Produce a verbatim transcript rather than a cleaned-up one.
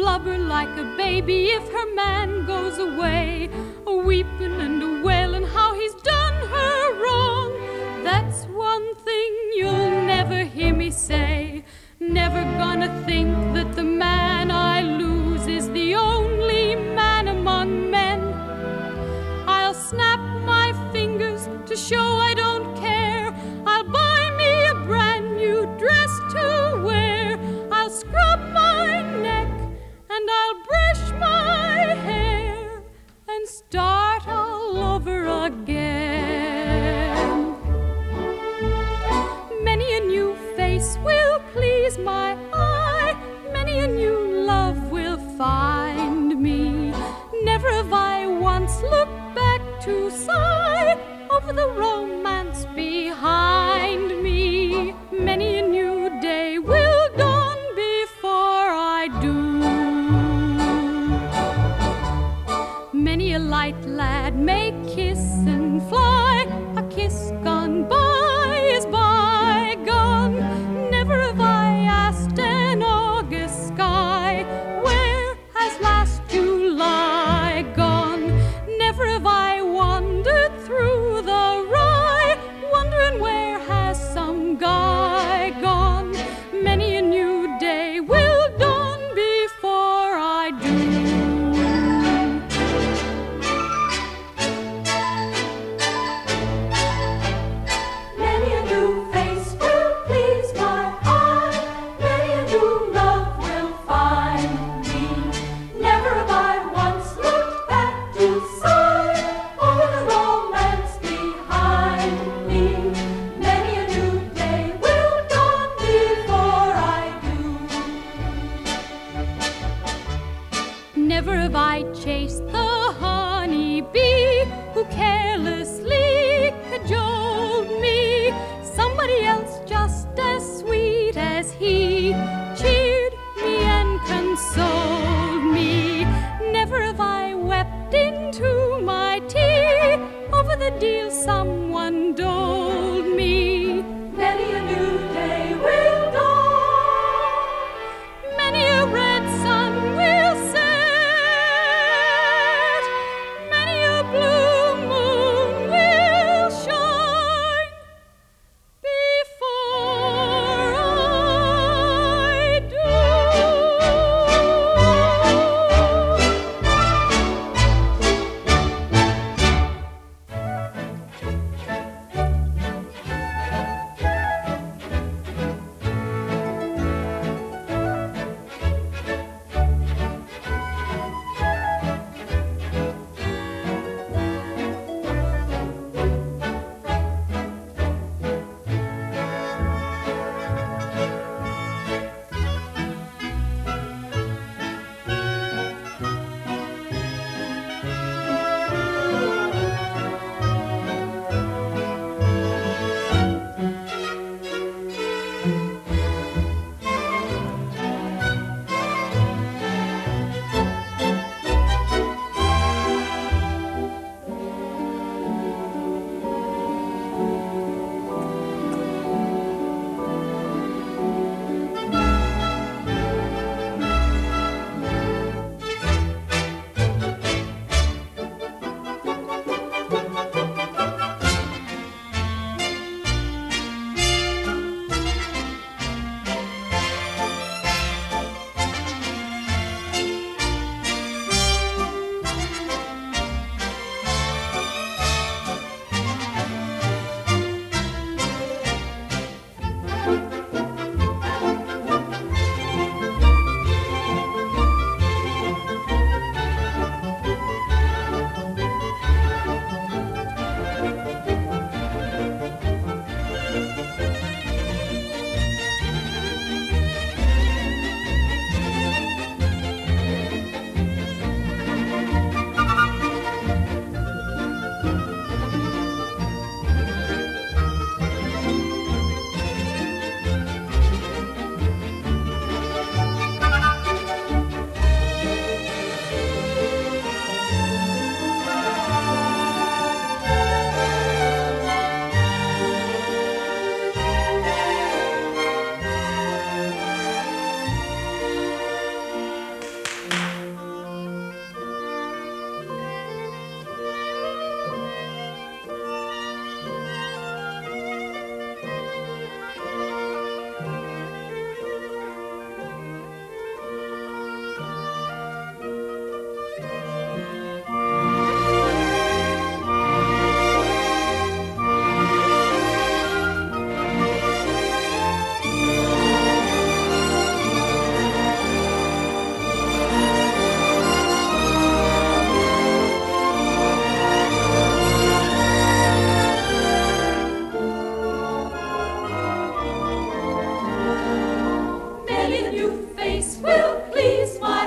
blubber like a baby if her man goes away, a-weepin' and a-wailin' how he's done her wrong. That's one thing you'll never hear me say. Never gonna think that the man I lose is the only man among men. I'll snap my fingers to show I don't care. I'll buy me a brand new dress to wear. I'll scrub my neck and I'll brush my hair and start all over again. Many a new face will please my eye. Many a new love will find me. Never have I once looked back to sigh over the romance behind me. Many a new day will dawn before I do. Many a light lad may kiss and fly. A kiss gone by is bygone. Never have I asked an August sky, where has last July gone? Never have I wandered through the rye, wondering where has some guy gone. Many a new day will dawn before I do. Many a new face will please my eye. Many a new love will find me. Never have I once looked back to sigh over the romance behind me. Many a new day will dawn before I do. Never have I chased the honey bee who carelessly cajoled me. Somebody else just as sweet as he cheered me and consoled me. Never have I wept into my tea over the deal someone doled me. Many a new day will dawn. Many a red sun will set. Many a blue moon will shine. please, my